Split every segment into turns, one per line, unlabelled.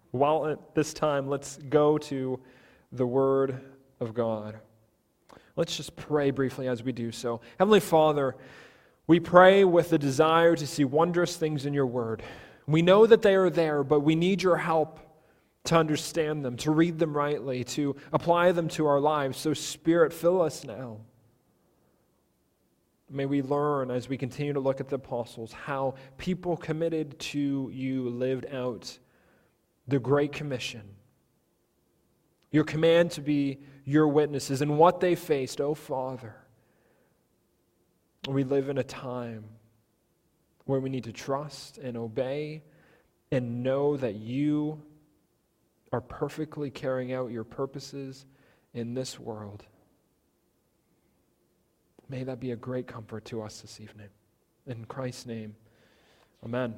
Well, at this time, let's go to the Word of God. Let's just pray briefly as we do so. Heavenly Father, we pray with the desire to see wondrous things in your Word. We know that they are there, but we need your help to understand them, to read them rightly, to apply them to our lives. So Spirit, fill us now. May we learn as we continue to look at the apostles how people committed to you lived out the Great Commission, your command to be your witnesses, and what they faced. Oh, Father, we live in a time where we need to trust and obey and know that you are perfectly carrying out your purposes in this world. May that be a great comfort to us this evening. In Christ's name, amen.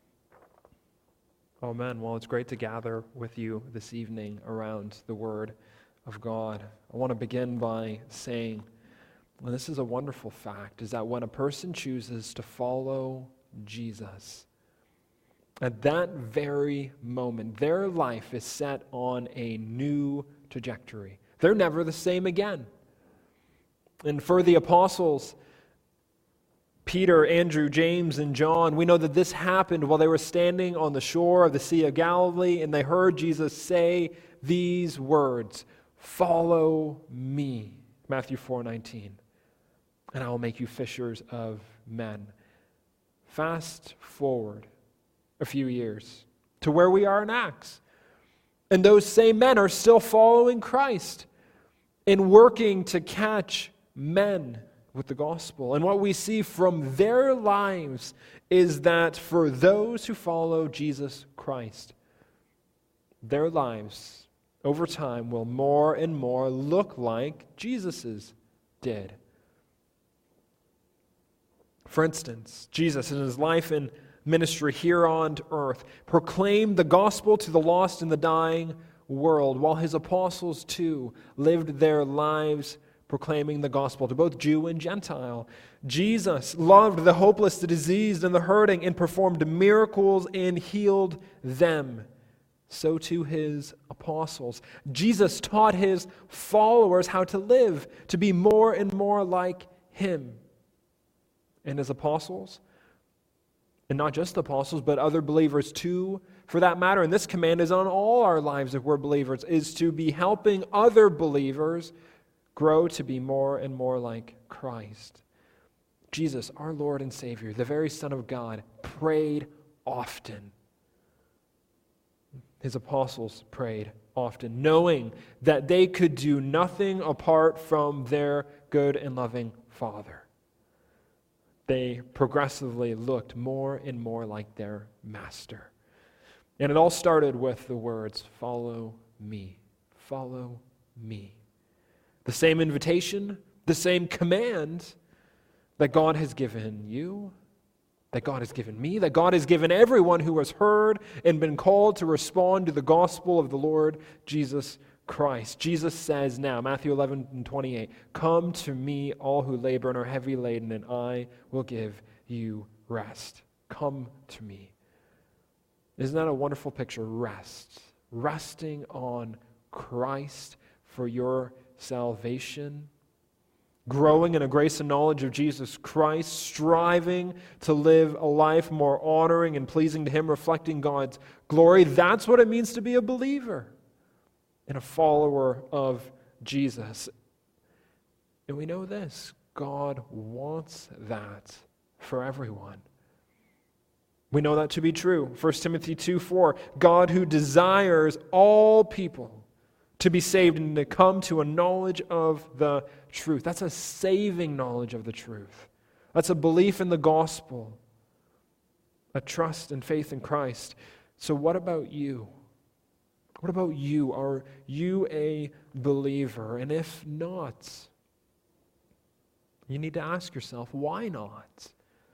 Amen. Well, it's great to gather with you this evening around the Word of God. I want to begin by saying, and this is a wonderful fact, is that when a person chooses to follow Jesus, at that very moment, their life is set on a new trajectory. They're never the same again. And for the apostles, Peter, Andrew, James, and John, we know that this happened while they were standing on the shore of the Sea of Galilee, and they heard Jesus say these words, "Follow me," Matthew 4:19, "and I will make you fishers of men." Fast forward a few years to where we are in Acts, and those same men are still following Christ and working to catch men with the gospel. And what we see from their lives is that for those who follow Jesus Christ, their lives over time will more and more look like Jesus's did. For instance, Jesus in his life and ministry here on earth proclaimed the gospel to the lost and the dying world, while his apostles too lived their lives proclaiming the gospel to both Jew and Gentile. Jesus loved the hopeless, the diseased, and the hurting, and performed miracles and healed them. So too his apostles. Jesus taught his followers how to live, to be more and more like him. And his apostles, and not just the apostles, but other believers too, for that matter, and this command is on all our lives if we're believers, is to be helping other believers grow to be more and more like Christ. Jesus, our Lord and Savior, the very Son of God, prayed often. His apostles prayed often, knowing that they could do nothing apart from their good and loving Father. They progressively looked more and more like their Master. And it all started with the words, "Follow me, follow me." The same invitation, the same command that God has given you, that God has given me, that God has given everyone who has heard and been called to respond to the gospel of the Lord Jesus Christ. Jesus says now, Matthew 11:28, "Come to me, all who labor and are heavy laden, and I will give you rest." Come to me. Isn't that a wonderful picture? Rest. Resting on Christ for your salvation, growing in a grace and knowledge of Jesus Christ, striving to live a life more honoring and pleasing to Him, reflecting God's glory. That's what it means to be a believer and a follower of Jesus. And we know this, God wants that for everyone. We know that to be true. 1 Timothy 2:4, God who desires all people to be saved and to come to a knowledge of the truth. That's a saving knowledge of the truth. That's a belief in the gospel, a trust and faith in Christ. So what about you? What about you? Are you a believer? And if not, you need to ask yourself, why not?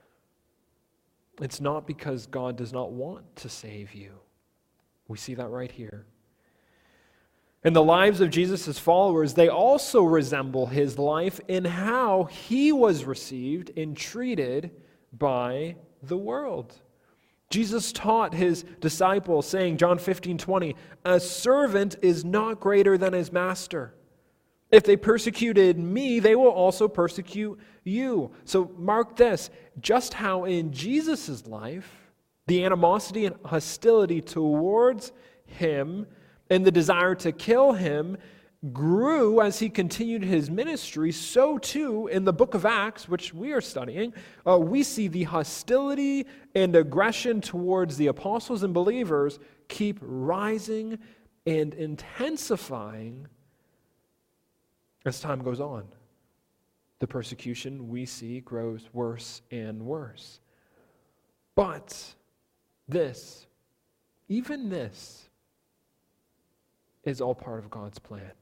It's not because God does not want to save you. We see that right here. In the lives of Jesus' followers, they also resemble his life in how he was received and treated by the world. Jesus taught his disciples, saying, John 15:20, "A servant is not greater than his master. If they persecuted me, they will also persecute you." So mark this, just how in Jesus' life, the animosity and hostility towards him and the desire to kill him grew as he continued his ministry, so too in the book of Acts, which we are studying, we see the hostility and aggression towards the apostles and believers keep rising and intensifying as time goes on. The persecution we see grows worse and worse. But this, even this, is all part of God's plan.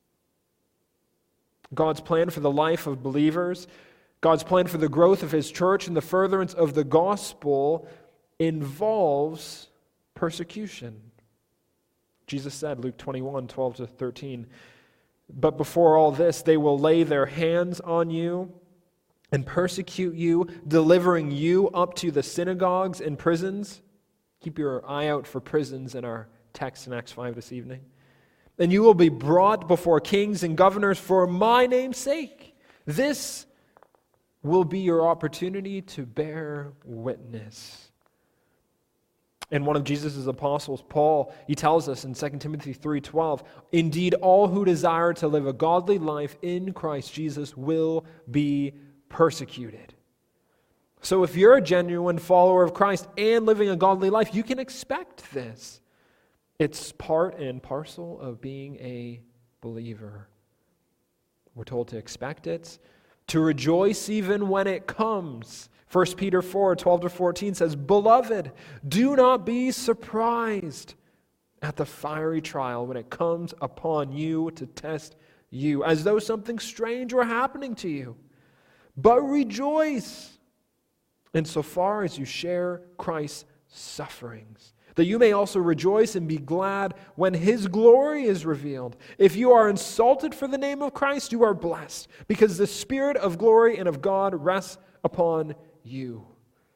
God's plan for the life of believers, God's plan for the growth of his church and the furtherance of the gospel involves persecution. Jesus said, Luke 21:12-13, "But before all this, they will lay their hands on you and persecute you, delivering you up to the synagogues and prisons." Keep your eye out for prisons in our text in Acts 5 this evening. "And you will be brought before kings and governors for my name's sake." This will be your opportunity to bear witness. And one of Jesus' apostles, Paul, he tells us in 2 Timothy 3:12, "Indeed, all who desire to live a godly life in Christ Jesus will be persecuted." So if you're a genuine follower of Christ and living a godly life, you can expect this. It's part and parcel of being a believer. We're told to expect it, to rejoice even when it comes. 1 Peter 4:12-14 says, "Beloved, do not be surprised at the fiery trial when it comes upon you to test you, as though something strange were happening to you. But rejoice insofar as you share Christ's sufferings, that you may also rejoice and be glad when his glory is revealed. If you are insulted for the name of Christ, you are blessed, because the Spirit of glory and of God rests upon you."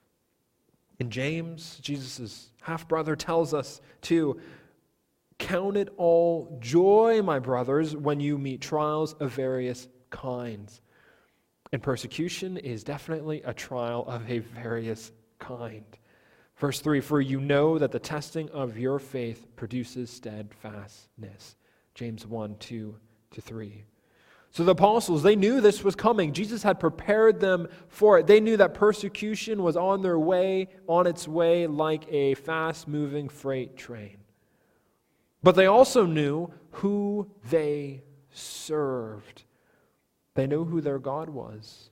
And James, Jesus' half-brother, tells us to count it all joy, my brothers, when you meet trials of various kinds. And persecution is definitely a trial of a various kind. Verse 3, "For you know that the testing of your faith produces steadfastness." James 1:2-3. So the apostles, they knew this was coming. Jesus had prepared them for it. They knew that persecution was on its way like a fast-moving freight train. But they also knew who they served. They knew who their God was.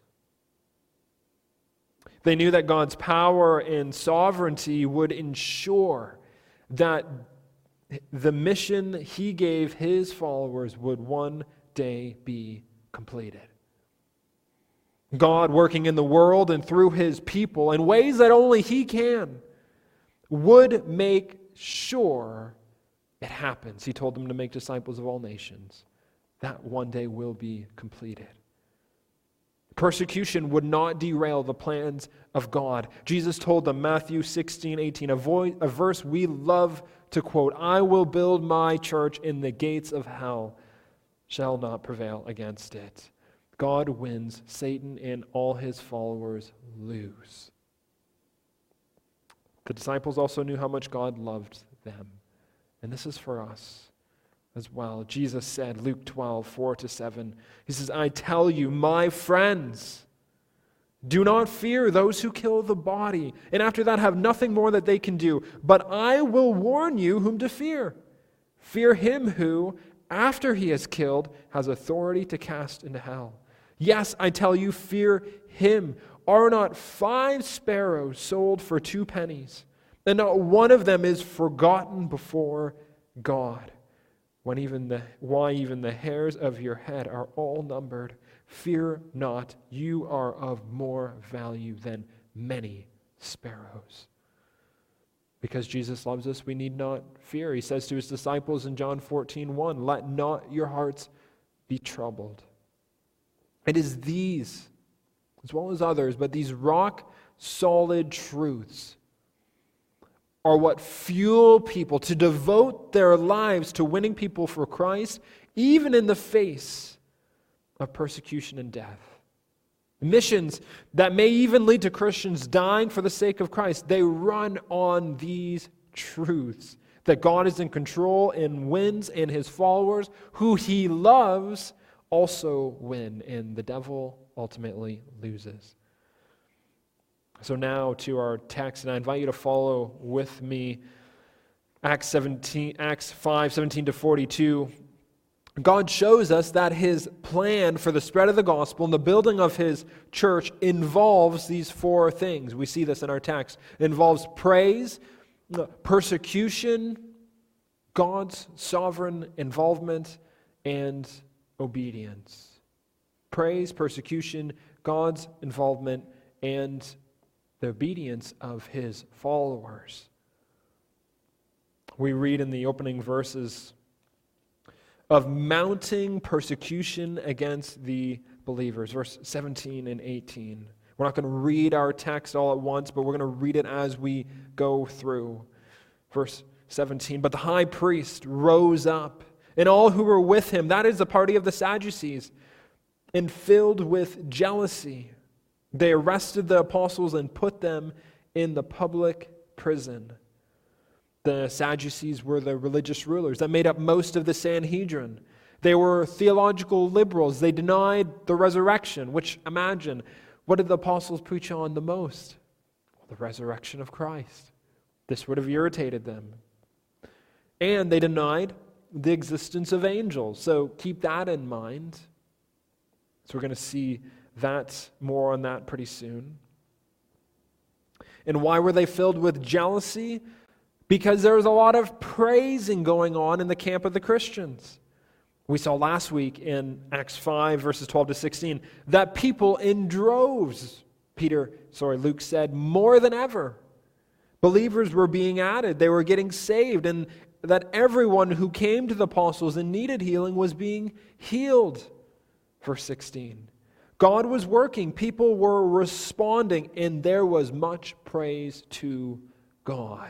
They knew that God's power and sovereignty would ensure that the mission he gave his followers would one day be completed. God, working in the world and through his people in ways that only he can, would make sure it happens. He told them to make disciples of all nations. That one day will be completed. Persecution would not derail the plans of God. Jesus told them, Matthew 16:18, a verse we love to quote, "I will build my church, and the gates of hell shall not prevail against it." God wins, Satan and all his followers lose. The disciples also knew how much God loved them. And this is for us as well. Jesus said, Luke 12:4-7, he says, "I tell you, my friends, do not fear those who kill the body, and after that have nothing more that they can do. But I will warn you whom to fear. Fear him who, after he has killed, has authority to cast into hell. Yes, I tell you, fear him. Are not 5 sparrows sold for 2 pennies? And not one of them is forgotten before God. Why even the hairs of your head are all numbered. Fear not, you are of more value than many sparrows." Because Jesus loves us, we need not fear. He says to his disciples in John 14:1, "Let not your hearts be troubled." It is these, as well as others, but these rock-solid truths are what fuel people to devote their lives to winning people for Christ, even in the face of persecution and death. Missions that may even lead to Christians dying for the sake of Christ, they run on these truths that God is in control and wins, and his followers, who he loves, also win, and the devil ultimately loses. So now to our text, and I invite you to follow with me Acts 5:17-42. God shows us that his plan for the spread of the gospel and the building of his church involves these four things. We see this in our text. It involves praise, persecution, God's sovereign involvement, and obedience. Praise, persecution, God's involvement, and the obedience of his followers. We read in the opening verses of mounting persecution against the believers, verse 17 and 18. We're not going to read our text all at once, but we're going to read it as we go through. Verse 17, but the high priest rose up, and all who were with him, that is the party of the Sadducees, and filled with jealousy, they arrested the apostles and put them in the public prison. The Sadducees were the religious rulers that made up most of the Sanhedrin. They were theological liberals. They denied the resurrection, which, imagine, what did the apostles preach on the most? Well, the resurrection of Christ. This would have irritated them. And they denied the existence of angels. So keep that in mind. So we're going to see that, more on that pretty soon. And why were they filled with jealousy? Because there was a lot of praising going on in the camp of the Christians. We saw last week in Acts 5, verses 12-16, that people in droves, Luke said, more than ever. Believers were being added. They were getting saved. And that everyone who came to the apostles and needed healing was being healed. Verse 16. God was working. People were responding. And there was much praise to God.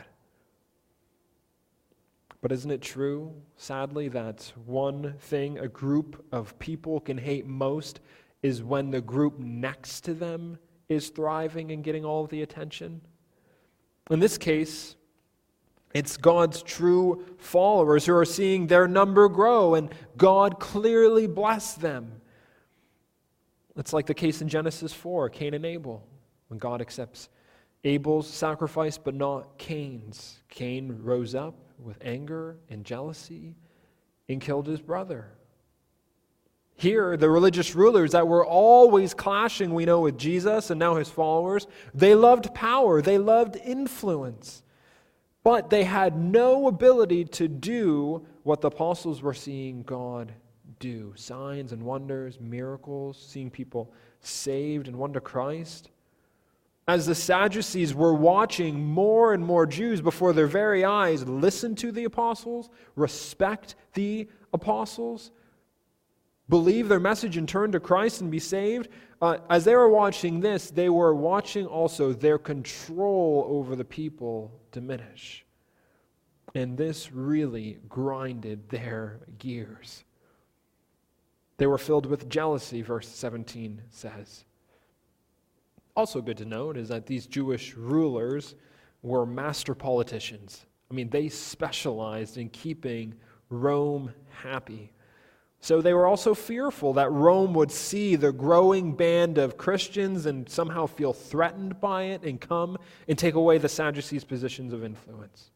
But isn't it true, sadly, that one thing a group of people can hate most is when the group next to them is thriving and getting all of the attention? In this case, it's God's true followers who are seeing their number grow, and God clearly bless them. It's like the case in Genesis 4, Cain and Abel, when God accepts Abel's sacrifice but not Cain's. Cain rose up with anger and jealousy and killed his brother. Here, the religious rulers that were always clashing, we know, with Jesus and now his followers, they loved power, they loved influence, but they had no ability to do what the apostles were seeing God do. Signs and wonders, miracles, seeing people saved and won to Christ. As the Sadducees were watching more and more Jews before their very eyes listen to the apostles, respect the apostles, believe their message and turn to Christ and be saved, as they were watching this, they were watching also their control over the people diminish. And this really grinded their gears. They were filled with jealousy, verse 17 says. Also good to note is that these Jewish rulers were master politicians. I mean, they specialized in keeping Rome happy. So they were also fearful that Rome would see the growing band of Christians and somehow feel threatened by it and come and take away the Sadducees' positions of influence.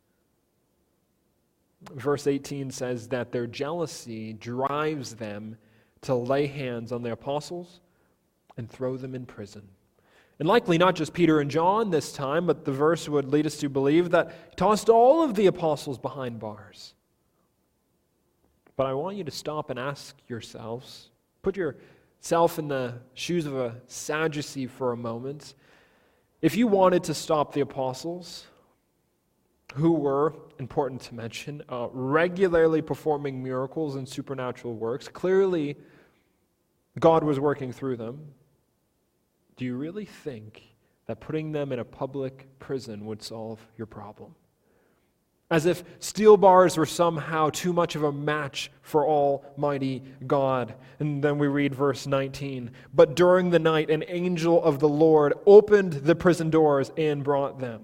Verse 18 says that their jealousy drives them to lay hands on the apostles and throw them in prison. And likely not just Peter and John this time, but the verse would lead us to believe that he tossed all of the apostles behind bars. But I want you to stop and ask yourselves, put yourself in the shoes of a Sadducee for a moment. If you wanted to stop the apostles, who were, important to mention, regularly performing miracles and supernatural works, clearly God was working through them. Do you really think that putting them in a public prison would solve your problem? as if steel bars were somehow too much of a match for Almighty God. And then we read verse 19. But during the night, an angel of the Lord opened the prison doors and brought them.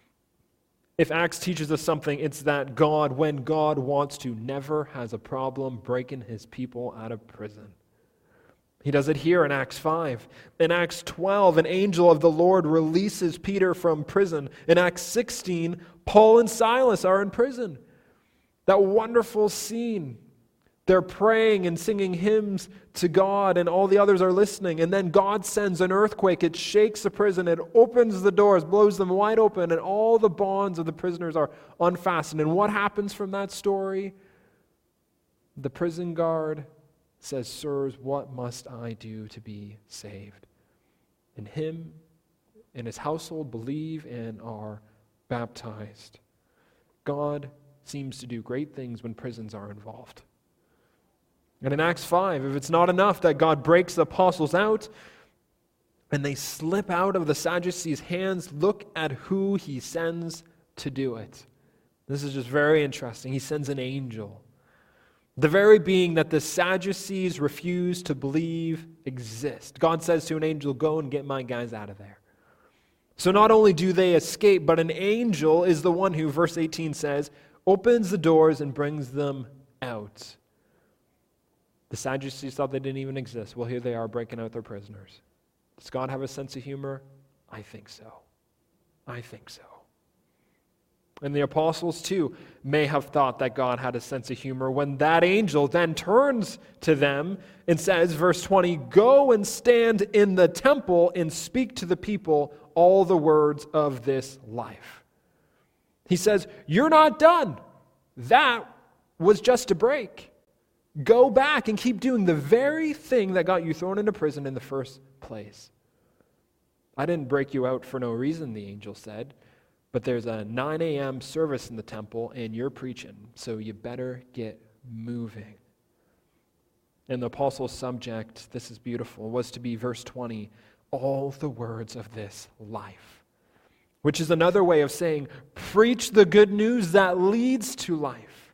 If Acts teaches us something, it's that God, when God wants to, never has a problem breaking his people out of prison. He does it here in Acts 5. In Acts 12, an angel of the Lord releases Peter from prison. In Acts 16, Paul and Silas are in prison. That wonderful scene. They're praying and singing hymns to God, and all the others are listening. And then God sends an earthquake. It shakes the prison. It opens the doors, blows them wide open, and all the bonds of the prisoners are unfastened. And what happens from that story? The prison guard says, "Sirs, what must I do to be saved?" And him and his household believe and are baptized. God seems to do great things when prisons are involved. And in Acts 5, if it's not enough that God breaks the apostles out and they slip out of the Sadducees' hands, look at who he sends to do it. This is just very interesting. He sends an angel. The very being that the Sadducees refuse to believe exists. God says to an angel, "Go and get my guys out of there." So not only do they escape, but an angel is the one who, verse 18 says, opens the doors and brings them out. The Sadducees thought they didn't even exist. Well, here they are breaking out their prisoners. Does God have a sense of humor? I think so. I think so. And the apostles, too, may have thought that God had a sense of humor when that angel then turns to them and says, verse 20, "Go and stand in the temple and speak to the people all the words of this life." He says, "You're not done. That was just a break. Go back and keep doing the very thing that got you thrown into prison in the first place." "I didn't break you out for no reason," the angel said. "But there's a 9 a.m. service in the temple, and you're preaching, so you better get moving." And the apostles' subject, this is beautiful, was to be, verse 20, all the words of this life, which is another way of saying, preach the good news that leads to life.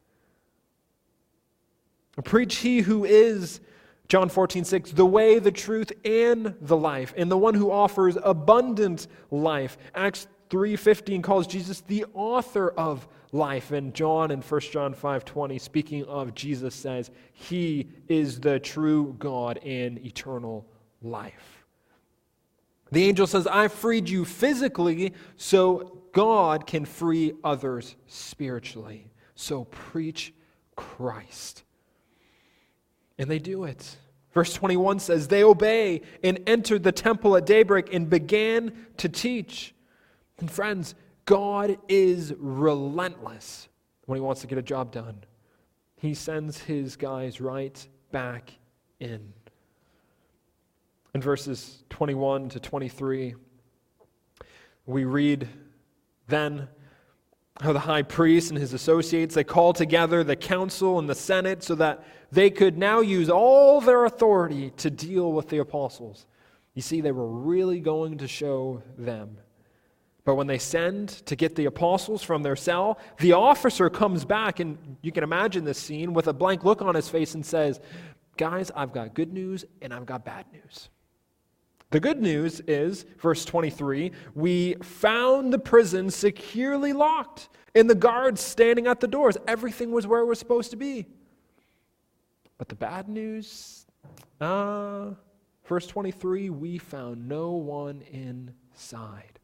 Preach he who is, John 14:6, the way, the truth, and the life, and the one who offers abundant life. Acts 3:15 calls Jesus the author of life. And John in 1 John 5:20, speaking of Jesus, says, he is the true God and eternal life. The angel says, I freed you physically so God can free others spiritually. So preach Christ. And they do it. Verse 21 says, they obey and entered the temple at daybreak and began to teach. And friends, God is relentless when he wants to get a job done. He sends his guys right back in. In verses 21 to 23, we read then how the high priest and his associates, they called together the council and the senate so that they could now use all their authority to deal with the apostles. You see, they were really going to show them. But when they send to get the apostles from their cell, the officer comes back, and you can imagine this scene, with a blank look on his face and says, guys, I've got good news and I've got bad news. The good news is, verse 23, we found the prison securely locked and the guards standing at the doors. Everything was where it was supposed to be. But the bad news, verse 23, we found no one inside.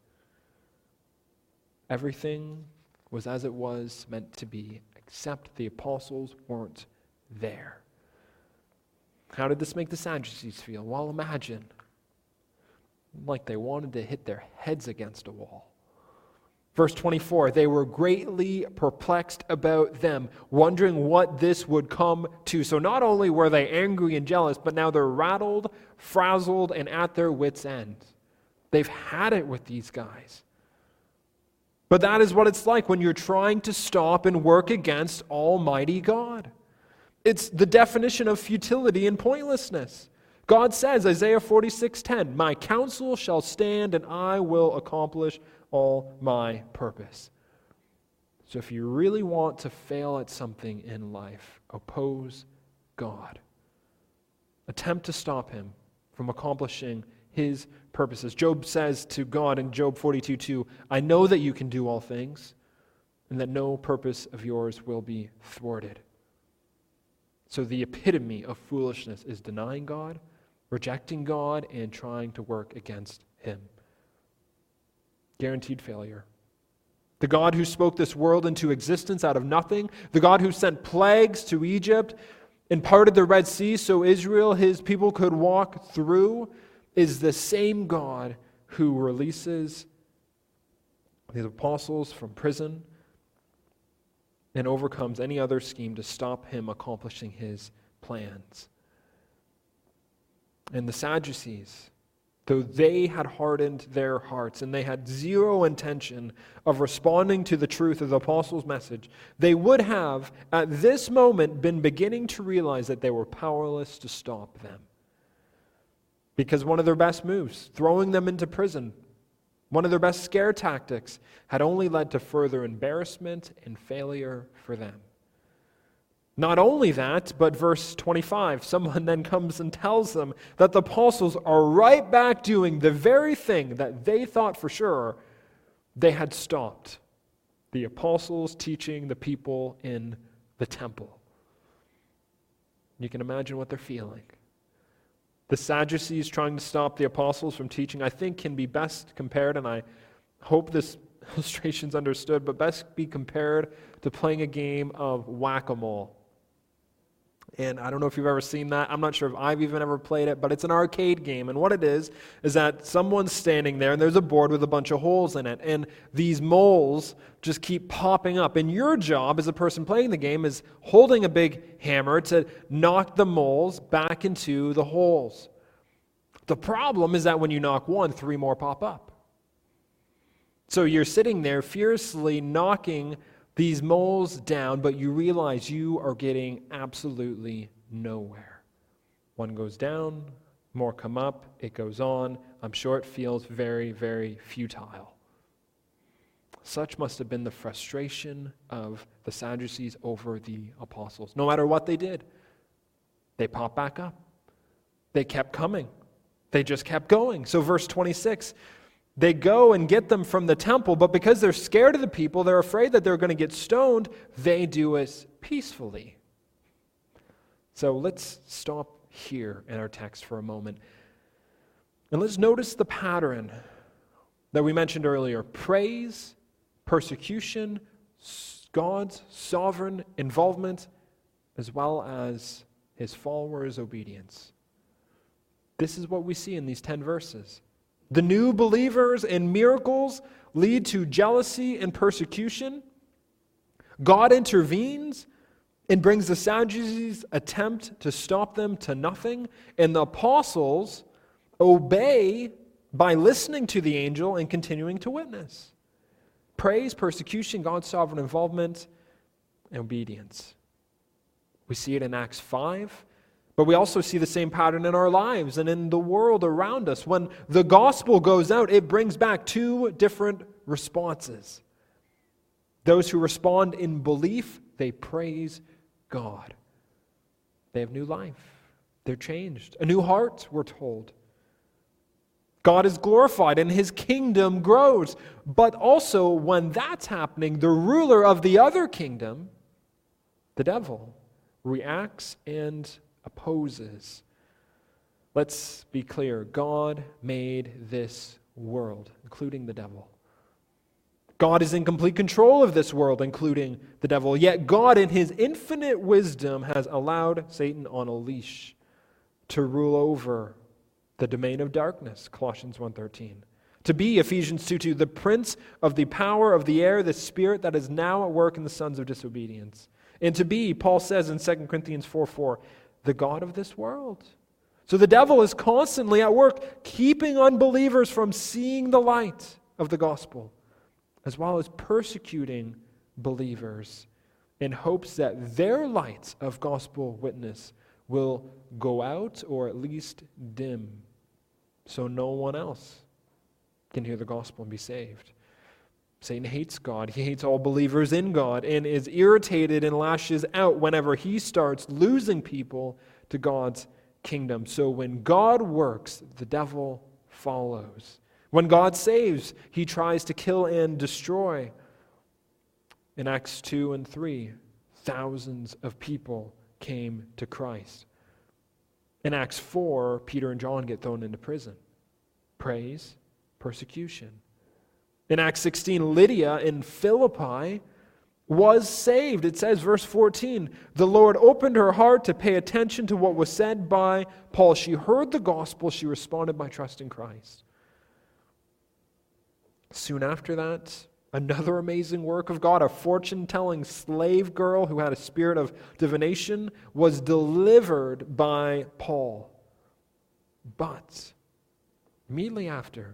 Everything was as it was meant to be, except the apostles weren't there. How did this make the Sadducees feel? Well, imagine. Like they wanted to hit their heads against a wall. Verse 24, they were greatly perplexed about them, wondering what this would come to. So not only were they angry and jealous, but now they're rattled, frazzled, and at their wits' end. They've had it with these guys. But that is what it's like when you're trying to stop and work against Almighty God. It's the definition of futility and pointlessness. God says, Isaiah 46:10, my counsel shall stand and I will accomplish all my purpose. So if you really want to fail at something in life, oppose God. Attempt to stop him from accomplishing his purposes. Job says to God in Job 42:2, I know that you can do all things, and that no purpose of yours will be thwarted. So the epitome of foolishness is denying God, rejecting God, and trying to work against him. Guaranteed failure. The God who spoke this world into existence out of nothing, the God who sent plagues to Egypt and parted the Red Sea so Israel, his people, could walk through, is the same God who releases the apostles from prison and overcomes any other scheme to stop him accomplishing his plans. And the Sadducees, though they had hardened their hearts and they had zero intention of responding to the truth of the apostles' message, they would have, at this moment, been beginning to realize that they were powerless to stop them. Because one of their best moves, throwing them into prison, one of their best scare tactics, had only led to further embarrassment and failure for them. Not only that, but verse 25, someone then comes and tells them that the apostles are right back doing the very thing that they thought for sure they had stopped. The apostles teaching the people in the temple. You can imagine what they're feeling. The Sadducees trying to stop the apostles from teaching, I think, can be best compared, and I hope this illustration's understood, but best be compared to playing a game of whack-a-mole. And I don't know if you've ever seen that. I'm not sure if I've even ever played it, but it's an arcade game. And what it is that someone's standing there and there's a board with a bunch of holes in it. And these moles just keep popping up. And your job as a person playing the game is holding a big hammer to knock the moles back into the holes. The problem is that when you knock one, 3 more pop up. So you're sitting there fiercely knocking these moles down, but you realize you are getting absolutely nowhere. One goes down, more come up, it goes on. I'm sure it feels very, very futile. Such must have been the frustration of the Sadducees over the apostles. No matter what they did, they popped back up. They kept coming. They just kept going. So verse 26, they go and get them from the temple, but because they're scared of the people, they're afraid that they're going to get stoned, they do it peacefully. So let's stop here in our text for a moment. And let's notice the pattern that we mentioned earlier. Praise, persecution, God's sovereign involvement, as well as his followers' obedience. This is what we see in these 10 verses. The new believers and miracles lead to jealousy and persecution. God intervenes and brings the Sadducees' attempt to stop them to nothing. And the apostles obey by listening to the angel and continuing to witness. Praise, persecution, God's sovereign involvement, and obedience. We see it in Acts 5. But we also see the same pattern in our lives and in the world around us. When the gospel goes out, it brings back 2 different responses. Those who respond in belief, they praise God. They have new life. They're changed. A new heart, we're told. God is glorified and his kingdom grows. But also, when that's happening, the ruler of the other kingdom, the devil, reacts and opposes. Let's be clear. God made this world, including the devil. God is in complete control of this world, including the devil. Yet God, in his infinite wisdom, has allowed Satan on a leash to rule over the domain of darkness, Colossians 1:13. To be, Ephesians 2:2, the prince of the power of the air, the spirit that is now at work in the sons of disobedience. And to be, Paul says in 2 Corinthians 4:4, the God of this world. So the devil is constantly at work, keeping unbelievers from seeing the light of the gospel, as well as persecuting believers in hopes that their light of gospel witness will go out or at least dim, so no one else can hear the gospel and be saved. Satan hates God. He hates all believers in God and is irritated and lashes out whenever he starts losing people to God's kingdom. So when God works, the devil follows. When God saves, he tries to kill and destroy. In Acts 2 and 3, thousands of people came to Christ. In Acts 4, Peter and John get thrown into prison. Praise, persecution. In Acts 16, Lydia in Philippi was saved. It says, verse 14, the Lord opened her heart to pay attention to what was said by Paul. She heard the gospel. She responded by trusting Christ. Soon after that, another amazing work of God, a fortune-telling slave girl who had a spirit of divination, was delivered by Paul. But immediately after,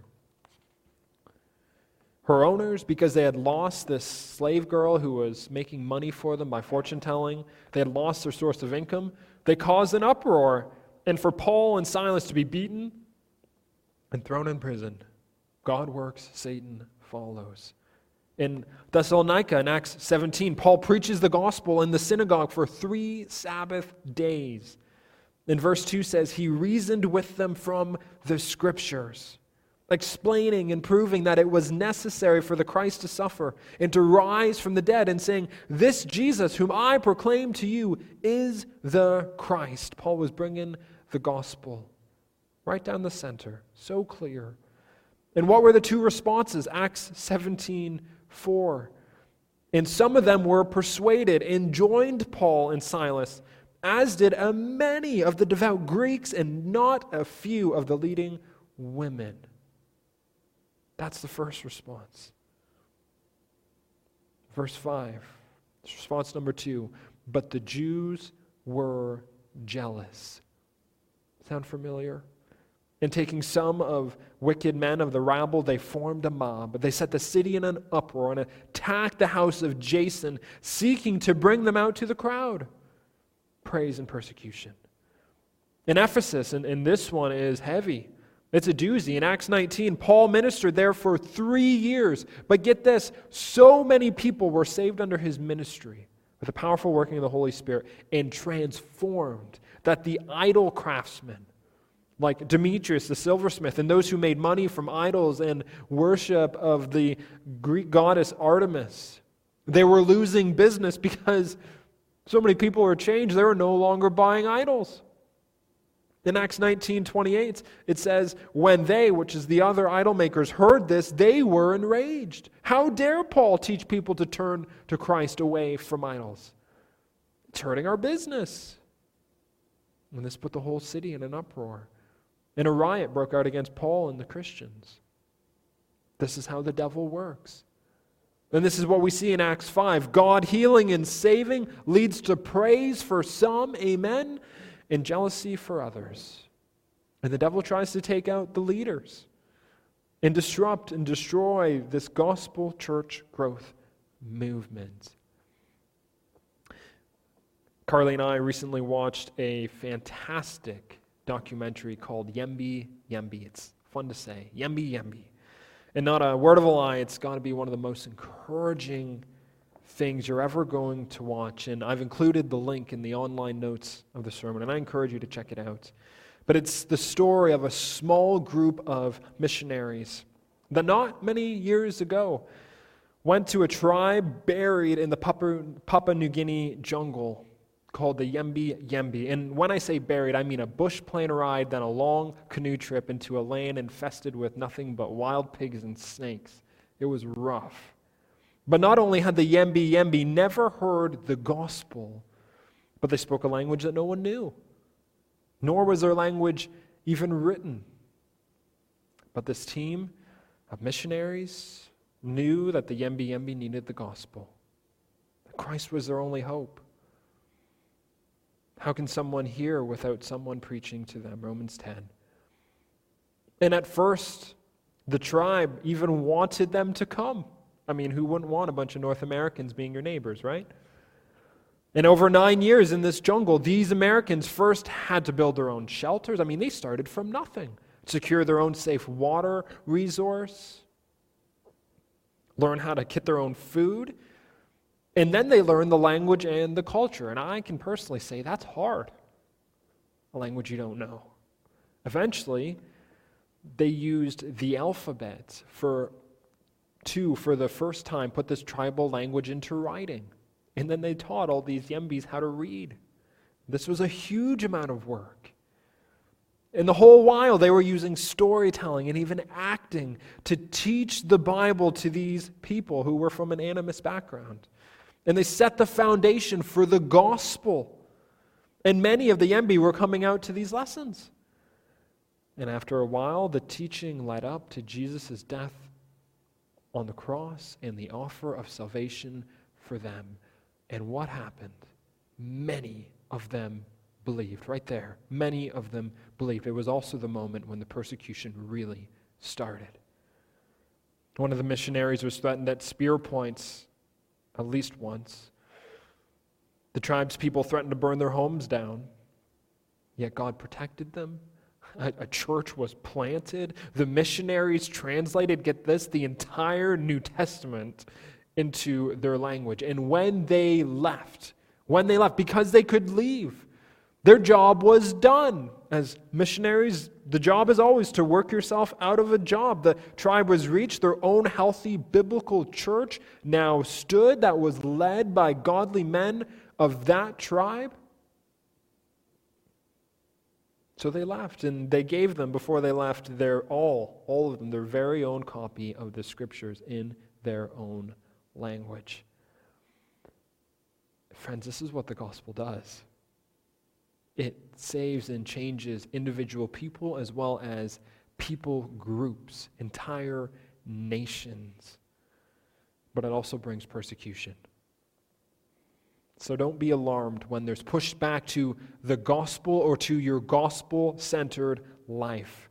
her owners, because they had lost this slave girl who was making money for them by fortune-telling, they had lost their source of income, they caused an uproar, and for Paul and Silas to be beaten and thrown in prison. God works, Satan follows. In Thessalonica, in Acts 17, Paul preaches the gospel in the synagogue for 3 Sabbath days. In verse 2 says, he reasoned with them from the Scriptures, explaining and proving that it was necessary for the Christ to suffer and to rise from the dead, and saying, this Jesus whom I proclaim to you is the Christ. Paul was bringing the gospel right down the center, so clear. And what were the 2 responses? Acts 17:4. And some of them were persuaded and joined Paul and Silas, as did many of the devout Greeks and not a few of the leading women. That's the first response. Verse 5, response number 2. But the Jews were jealous. Sound familiar? And taking some of wicked men of the rabble, they formed a mob. They set the city in an uproar and attacked the house of Jason, seeking to bring them out to the crowd. Praise and persecution. In Ephesus, and this one is heavy. It's a doozy. In Acts 19, Paul ministered there for 3 years. But get this, so many people were saved under his ministry with the powerful working of the Holy Spirit and transformed that the idol craftsmen, like Demetrius, the silversmith, and those who made money from idols and worship of the Greek goddess Artemis, they were losing business because so many people were changed. They were no longer buying idols. In Acts 19:28, it says, when they, which is the other idol makers, heard this, they were enraged. How dare Paul teach people to turn to Christ away from idols? It's hurting our business. And this put the whole city in an uproar. And a riot broke out against Paul and the Christians. This is how the devil works. And this is what we see in Acts 5. God healing and saving leads to praise for some, amen, and jealousy for others. And the devil tries to take out the leaders and disrupt and destroy this gospel church growth movement. Carly and I recently watched a fantastic documentary called Yembi Yembi. It's fun to say. Yembi Yembi. And not a word of a lie, it's got to be one of the most encouraging things you're ever going to watch. And I've included the link in the online notes of the sermon, and I encourage you to check it out. But it's the story of a small group of missionaries that not many years ago went to a tribe buried in the Papua New Guinea jungle called the Yembi Yembi. And when I say buried, I mean a bush plane ride, then a long canoe trip into a land infested with nothing but wild pigs and snakes. It was rough. But not only had the Yembi Yembi never heard the gospel, but they spoke a language that no one knew, nor was their language even written. But this team of missionaries knew that the Yembi Yembi needed the gospel, that Christ was their only hope. How can someone hear without someone preaching to them? Romans 10. And at first, the tribe even wanted them to come. I mean, who wouldn't want a bunch of North Americans being your neighbors, right? And over 9 years in this jungle, these Americans first had to build their own shelters. I mean, they started from nothing. Secure their own safe water resource. learn how to get their own food, and then they learn the language and the culture. And I can personally say that's hard, a language you don't know. Eventually, they used the alphabet for the first time, put this tribal language into writing. And then they taught all these Yembis how to read. This was a huge amount of work. And the whole while, they were using storytelling and even acting to teach the Bible to these people who were from an animist background. And they set the foundation for the gospel. And many of the Yembi were coming out to these lessons. And after a while, the teaching led up to Jesus' death on the cross and the offer of salvation for them. And what happened? Many of them believed. Right there. Many of them believed. It was also the moment when the persecution really started. One of the missionaries was threatened at spear points at least once. The tribe's people threatened to burn their homes down, yet God protected them. A church was planted. The missionaries translated, get this, the entire New Testament into their language. And when they left, because they could leave, their job was done. As missionaries, the job is always to work yourself out of a job. The tribe was reached. Their own healthy biblical church now stood that was led by godly men of that tribe. So they left, and they gave them, before they left, all of them, their very own copy of the Scriptures in their own language. Friends, this is what the gospel does. It saves and changes individual people as well as people groups, entire nations. But it also brings persecution. So don't be alarmed when there's pushback to the gospel or to your gospel-centered life.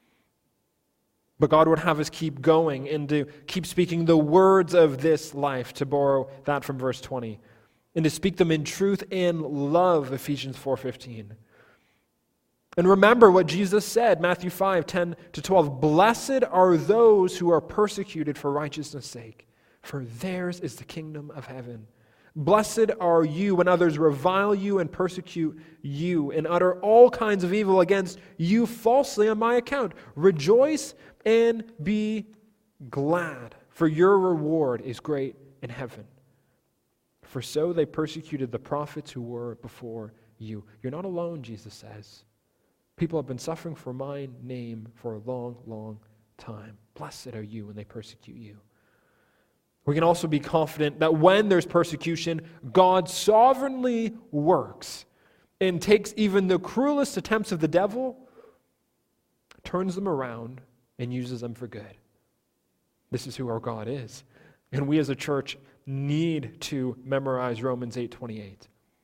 But God would have us keep going and to keep speaking the words of this life, to borrow that from verse 20, and to speak them in truth and love, Ephesians 4:15. And remember what Jesus said, Matthew 5:10-12, "Blessed are those who are persecuted for righteousness' sake, for theirs is the kingdom of heaven. Blessed are you when others revile you and persecute you and utter all kinds of evil against you falsely on my account. Rejoice and be glad, for your reward is great in heaven. For so they persecuted the prophets who were before you." You're not alone, Jesus says. People have been suffering for my name for a long, long time. Blessed are you when they persecute you. We can also be confident that when there's persecution, God sovereignly works and takes even the cruelest attempts of the devil, turns them around, and uses them for good. This is who our God is. And we as a church need to memorize Romans 8:28.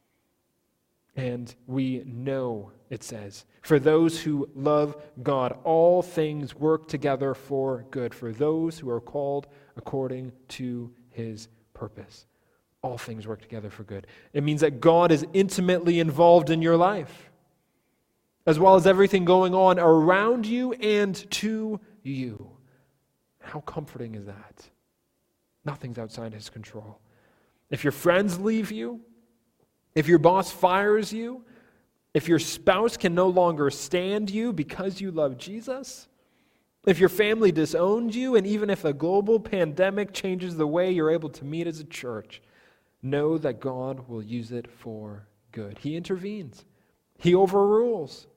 And we know, it says, for those who love God, all things work together for good, for those who are called according to his purpose. All things work together for good. It means that God is intimately involved in your life, as well as everything going on around you and to you. How comforting is that? Nothing's outside his control. If your friends leave you, if your boss fires you, if your spouse can no longer stand you because you love Jesus, if your family disowned you, and even if a global pandemic changes the way you're able to meet as a church, know that God will use it for good. He intervenes. He overrules.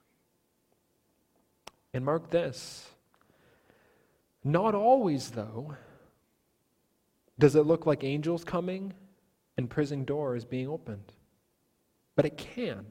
And mark this, not always, though, does it look like angels coming and prison doors being opened. But it can.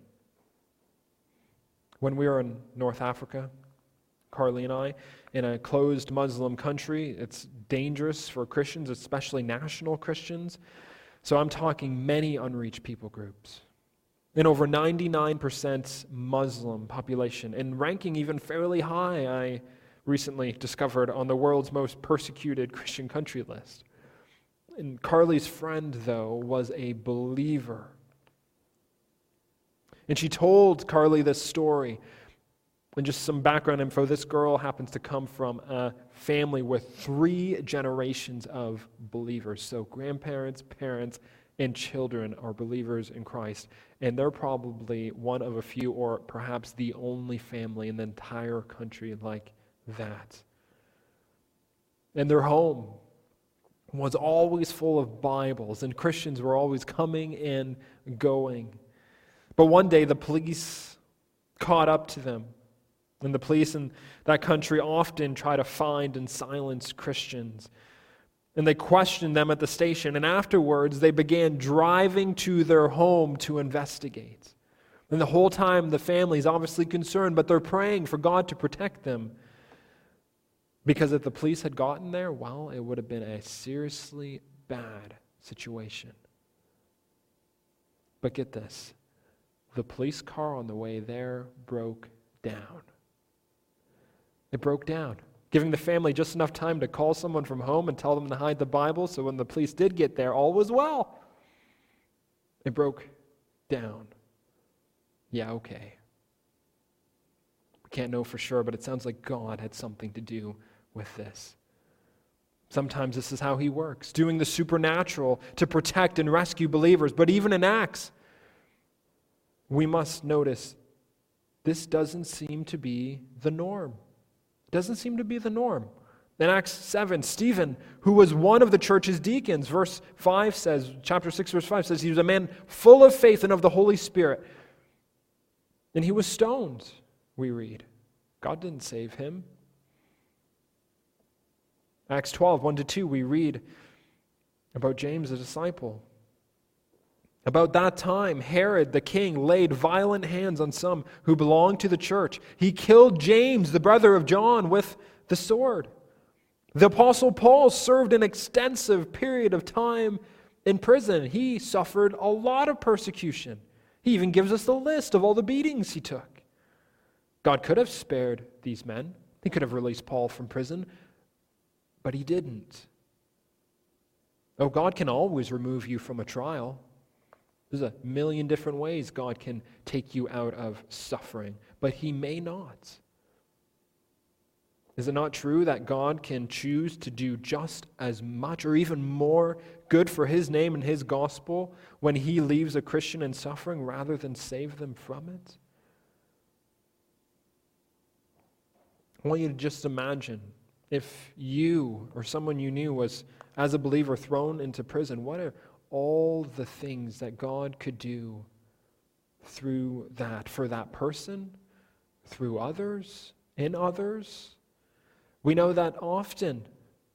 When we were in North Africa, Carly and I, in a closed Muslim country, it's dangerous for Christians, especially national Christians. So I'm talking many unreached people groups. And over 99% Muslim population, and ranking even fairly high, I recently discovered, on the world's most persecuted Christian country list. And Carly's friend, though, was a believer. And she told Carly this story And just some background info, this girl happens to come from a family with 3 generations of believers. So grandparents, parents, and children are believers in Christ. And they're probably one of a few, or perhaps the only family in the entire country like that. And their home was always full of Bibles, and Christians were always coming and going. But one day the police caught up to them. And the police in that country often try to find and silence Christians. And they questioned them at the station. And afterwards, they began driving to their home to investigate. And the whole time, the family is obviously concerned, but they're praying for God to protect them. Because if the police had gotten there, well, it would have been a seriously bad situation. But get this. The police car on the way there broke down. It broke down, giving the family just enough time to call someone from home and tell them to hide the Bible, so when the police did get there, all was well. It broke down. Yeah, okay. We can't know for sure, but it sounds like God had something to do with this. Sometimes this is how He works, doing the supernatural to protect and rescue believers. But even in Acts, we must notice this doesn't seem to be the norm. Doesn't seem to be the norm. In Acts 7, Stephen, who was one of the church's deacons, verse 5 says, chapter 6, verse 5 says, he was a man full of faith and of the Holy Spirit. And he was stoned, we read. God didn't save him. Acts 12, 1-2, we read about James, a disciple. About that time, Herod the king laid violent hands on some who belonged to the church. He killed James, the brother of John, with the sword. The Apostle Paul served an extensive period of time in prison. He suffered a lot of persecution. He even gives us the list of all the beatings he took. God could have spared these men. He could have released Paul from prison, but He didn't. Oh, God can always remove you from a trial. There's a million different ways God can take you out of suffering, but He may not. Is it not true that God can choose to do just as much or even more good for His name and His gospel when He leaves a Christian in suffering rather than save them from it? I want you to just imagine if you or someone you knew was, as a believer, thrown into prison. What are all the things that God could do through that, for that person, through others, in others? We know that often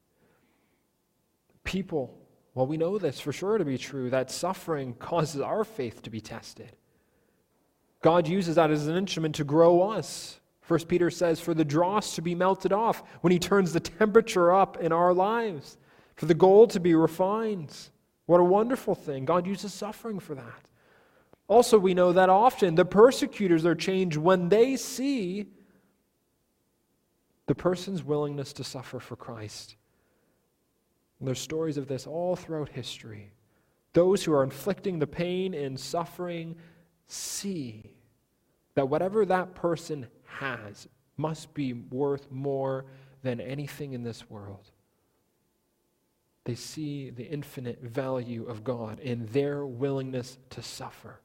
people, well, we know this for sure to be true, that suffering causes our faith to be tested. God uses that as an instrument to grow us. 1 Peter says, for the dross to be melted off when He turns the temperature up in our lives, for the gold to be refined. What a wonderful thing. God uses suffering for that. Also, we know that often the persecutors are changed when they see the person's willingness to suffer for Christ. And there's stories of this all throughout history. Those who are inflicting the pain and suffering see that whatever that person has must be worth more than anything in this world. They see the infinite value of God in their willingness to suffer.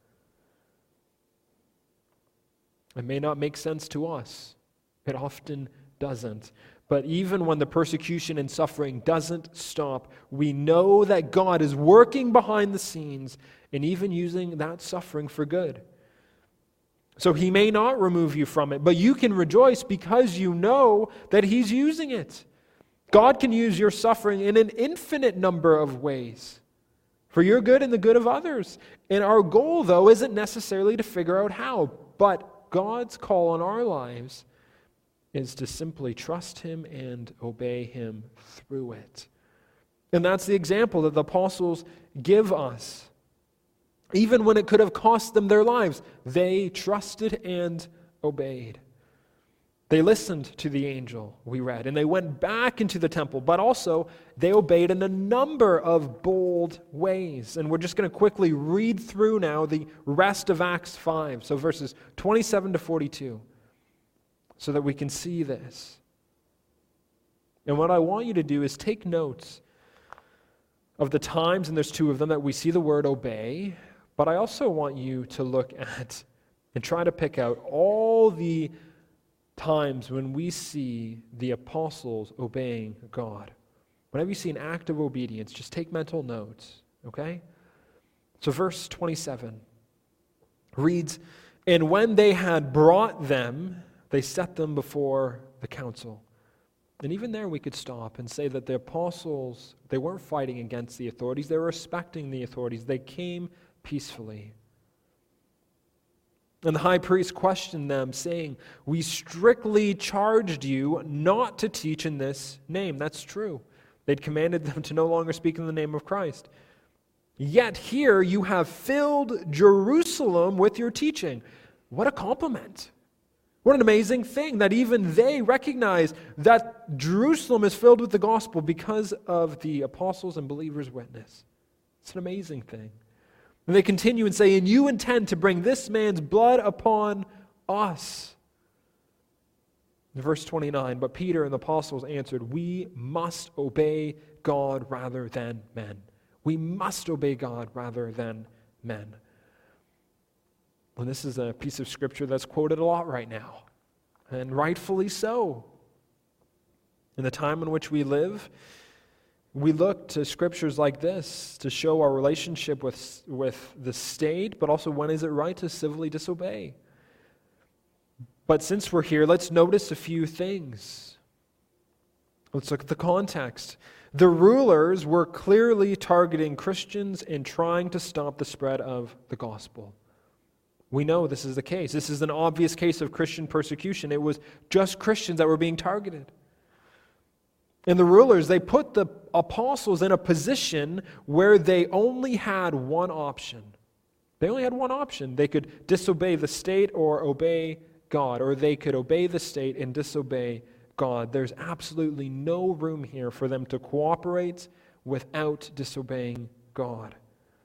It may not make sense to us. It often doesn't. But even when the persecution and suffering doesn't stop, we know that God is working behind the scenes and even using that suffering for good. So He may not remove you from it, but you can rejoice because you know that He's using it. God can use your suffering in an infinite number of ways for your good and the good of others. And our goal, though, isn't necessarily to figure out how, but God's call on our lives is to simply trust Him and obey Him through it. And that's the example that the apostles give us. Even when it could have cost them their lives, they trusted and obeyed. They listened to the angel, we read, and they went back into the temple, but also they obeyed in a number of bold ways. And we're just going to quickly read through now the rest of Acts 5, so verses 27 to 42. so that we can see this. And what I want you to do is take notes of the times, and there's two of them, that we see the word obey, but I also want you to look at and try to pick out all the times when we see the apostles obeying God. Whenever you see an act of obedience, just take mental notes, okay? So verse 27 reads, "And when they had brought them, they set them before the council." And even there we could stop and say that the apostles, they weren't fighting against the authorities, they were respecting the authorities. They came peacefully. And the high priest questioned them, saying, "We strictly charged you not to teach in this name." That's true. They'd commanded them to no longer speak in the name of Christ. "Yet here you have filled Jerusalem with your teaching." What a compliment. What an amazing thing that even they recognize that Jerusalem is filled with the gospel because of the apostles' and believers' witness. It's an amazing thing. And they continue and say, "And you intend to bring this man's blood upon us." In verse 29, "But Peter and the apostles answered, 'We must obey God rather than men.'" We must obey God rather than men. And this is a piece of scripture that's quoted a lot right now, and rightfully so. In the time in which we live, we look to scriptures like this to show our relationship with the state, but also when is it right to civilly disobey. But since we're here, let's notice a few things. Let's look at the context. The rulers were clearly targeting Christians and trying to stop the spread of the gospel. We know this is the case. This is an obvious case of Christian persecution. It was just Christians that were being targeted. And the rulers, they put the apostles in a position where they only had one option. They only had one option. They could disobey the state or obey God, or they could obey the state and disobey God. There's absolutely no room here for them to cooperate without disobeying God.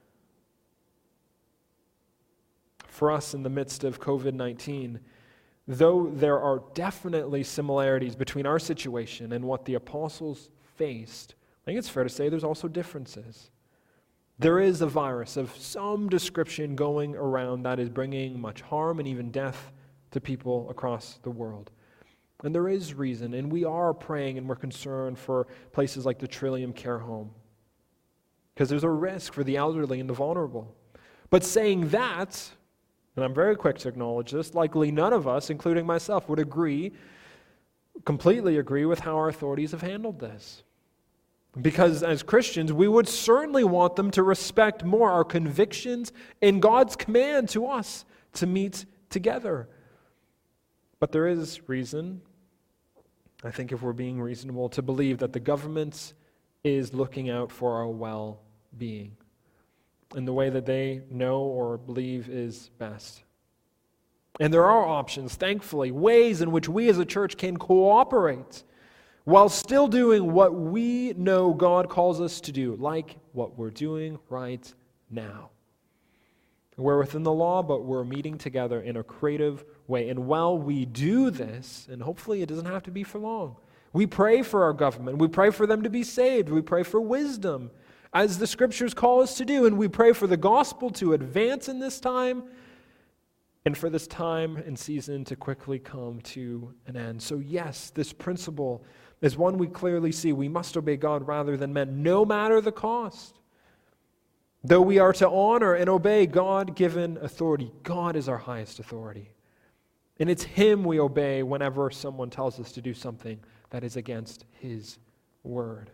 For us in the midst of COVID-19, though there are definitely similarities between our situation and what the apostles faced, I think it's fair to say there's also differences. There is a virus of some description going around that is bringing much harm and even death to people across the world. And there is reason, and we are praying and we're concerned for places like the Trillium Care Home, because there's a risk for the elderly and the vulnerable. But saying that, and I'm very quick to acknowledge this, likely none of us, including myself, would completely agree with how our authorities have handled this. Because as Christians, we would certainly want them to respect more our convictions and God's command to us to meet together. But there is reason, I think if we're being reasonable, to believe that the government is looking out for our well-being in the way that they know or believe is best. And there are options, thankfully, ways in which we as a church can cooperate while still doing what we know God calls us to do, like what we're doing right now. We're within the law, but we're meeting together in a creative way. And while we do this, and hopefully it doesn't have to be for long, we pray for our government. We pray for them to be saved. We pray for wisdom, as the scriptures call us to do. And we pray for the gospel to advance in this time, and for this time and season to quickly come to an end. So yes, this principle is one we clearly see. We must obey God rather than men, no matter the cost. Though we are to honor and obey God-given authority, God is our highest authority. And it's Him we obey whenever someone tells us to do something that is against His word.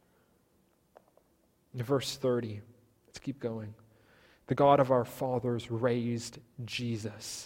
In verse 30, let's keep going. The God of our fathers raised Jesus.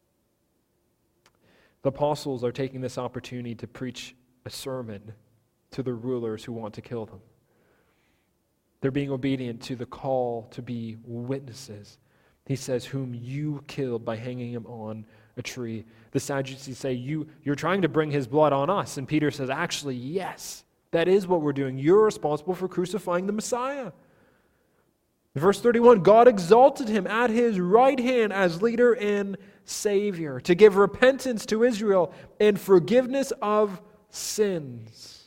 The apostles are taking this opportunity to preach a sermon to the rulers who want to kill them. They're being obedient to the call to be witnesses. He says, whom you killed by hanging him on a tree. The Sadducees say, you're trying to bring his blood on us. And Peter says, actually, yes, that is what we're doing. You're responsible for crucifying the Messiah. In verse 31, God exalted him at his right hand as leader and Savior, to give repentance to Israel and forgiveness of sins.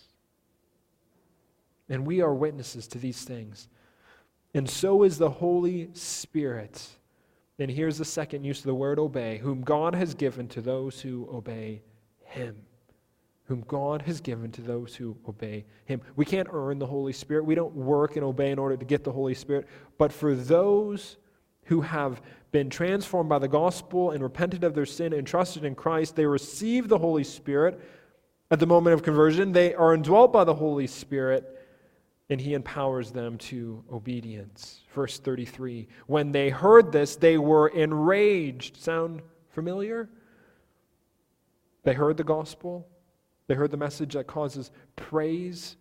And we are witnesses to these things. And so is the Holy Spirit. And here's the second use of the word obey, whom God has given to those who obey him. Whom God has given to those who obey him. We can't earn the Holy Spirit. We don't work and obey in order to get the Holy Spirit. But for those who have been transformed by the gospel and repented of their sin and trusted in Christ, they receive the Holy Spirit at the moment of conversion. They are indwelt by the Holy Spirit, and he empowers them to obedience. Verse 33, when they heard this, they were enraged. Sound familiar? They heard the gospel. They heard the message that causes praise,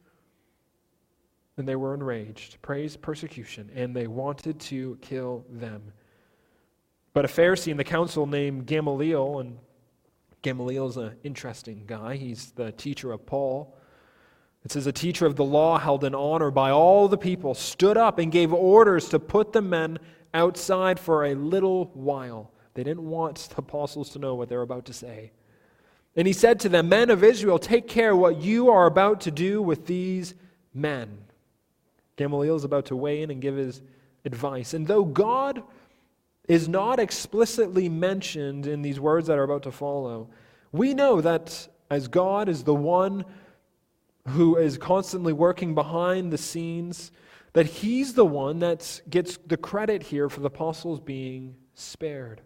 and they were enraged. Praise, persecution, and they wanted to kill them. But a Pharisee in the council named Gamaliel, and Gamaliel's an interesting guy. He's the teacher of Paul. It says, a teacher of the law held in honor by all the people, stood up and gave orders to put the men outside for a little while. They didn't want the apostles to know what they were about to say. And he said to them, men of Israel, take care what you are about to do with these men. Gamaliel is about to weigh in and give his advice. And though God is not explicitly mentioned in these words that are about to follow, we know that as God is the one who is constantly working behind the scenes, that he's the one that gets the credit here for the apostles being spared.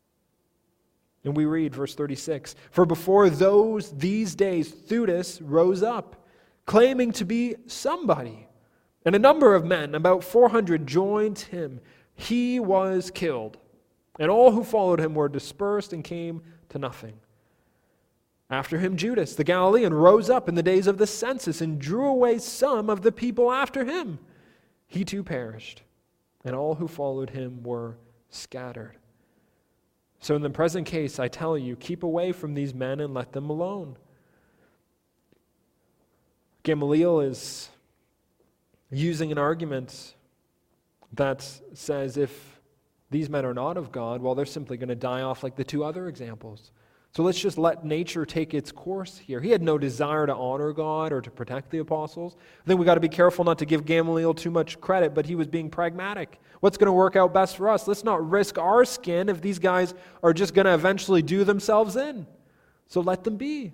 And we read verse 36, for before these days Theudas rose up, claiming to be somebody, and a number of men, about 400, joined him. He was killed, and all who followed him were dispersed and came to nothing. After him Judas the Galilean rose up in the days of the census and drew away some of the people after him. He too perished, and all who followed him were scattered. So in the present case, I tell you, keep away from these men and let them alone. Gamaliel is using an argument that says if these men are not of God, well, they're simply going to die off like the two other examples. So let's just let nature take its course here. He had no desire to honor God or to protect the apostles. I think we got to be careful not to give Gamaliel too much credit, but he was being pragmatic. What's going to work out best for us? Let's not risk our skin if these guys are just going to eventually do themselves in. So let them be.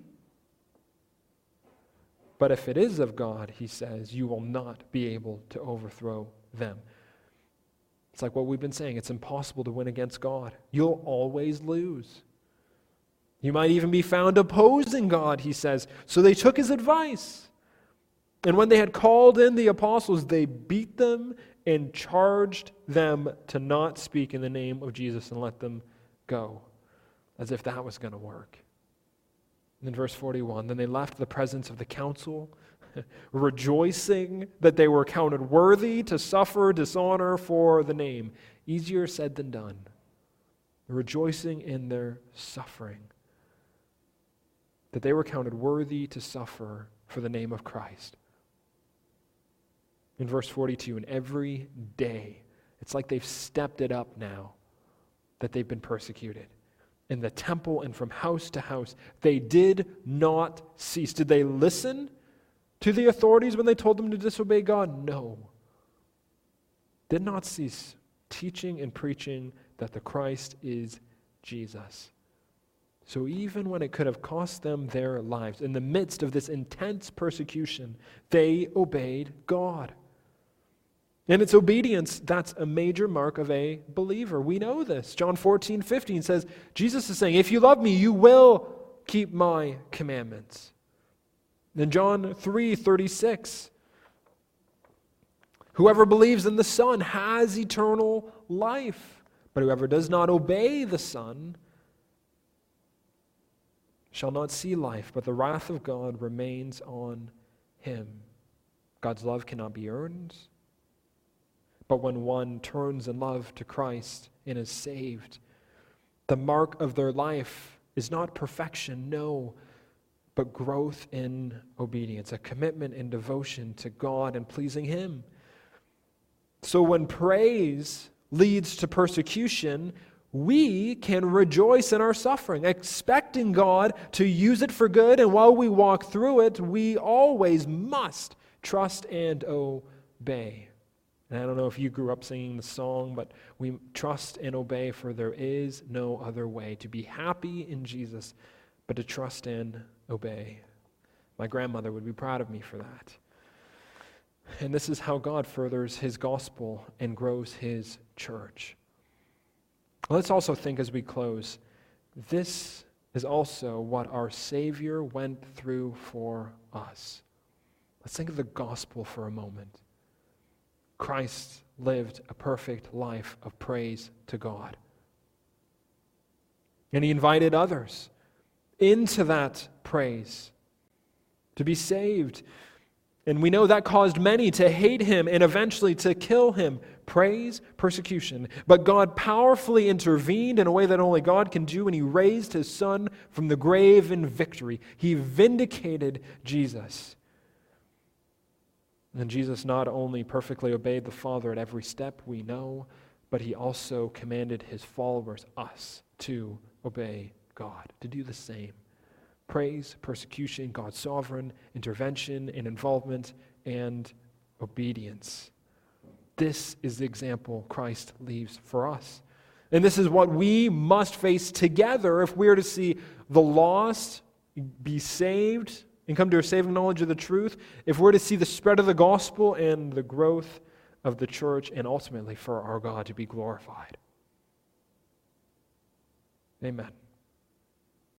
But if it is of God, he says, you will not be able to overthrow them. It's like what we've been saying. It's impossible to win against God. You'll always lose. You might even be found opposing God, he says. So they took his advice. And when they had called in the apostles, they beat them and charged them to not speak in the name of Jesus and let them go, as if that was going to work. And in verse 41, then they left the presence of the council, rejoicing that they were counted worthy to suffer dishonor for the name. Easier said than done. Rejoicing in their suffering. That they were counted worthy to suffer for the name of Christ. In verse 42, and every day, it's like they've stepped it up now that they've been persecuted. In the temple and from house to house, they did not cease. Did they listen to the authorities when they told them to disobey God? No. Did not cease teaching and preaching that the Christ is Jesus. So even when it could have cost them their lives, in the midst of this intense persecution, they obeyed God. And it's obedience that's a major mark of a believer. We know this. John 14:15 says, Jesus is saying, if you love me, you will keep my commandments. Then John 3:36, whoever believes in the Son has eternal life, but whoever does not obey the Son shall not see life, but the wrath of God remains on him. God's love cannot be earned. But when one turns in love to Christ and is saved, the mark of their life is not perfection, no, but growth in obedience, a commitment and devotion to God and pleasing Him. So when praise leads to persecution, we can rejoice in our suffering, expecting God to use it for good, and while we walk through it, we always must trust and obey. And I don't know if you grew up singing the song, but we trust and obey, for there is no other way to be happy in Jesus but to trust and obey. My grandmother would be proud of me for that. And this is how God furthers his gospel and grows his church. Let's also think as we close, this is also what our Savior went through for us. Let's think of the gospel for a moment. Christ lived a perfect life of praise to God. And he invited others into that praise to be saved. And we know that caused many to hate him and eventually to kill him. Praise, persecution. But God powerfully intervened in a way that only God can do, and he raised his Son from the grave in victory. He vindicated Jesus. And Jesus not only perfectly obeyed the Father at every step, we know, but he also commanded his followers, us, to obey God, to do the same. Praise, persecution, God's sovereign intervention and involvement, and obedience. This is the example Christ leaves for us. And this is what we must face together if we are to see the lost be saved and come to a saving knowledge of the truth, if we're to see the spread of the gospel and the growth of the church, and ultimately for our God to be glorified. Amen.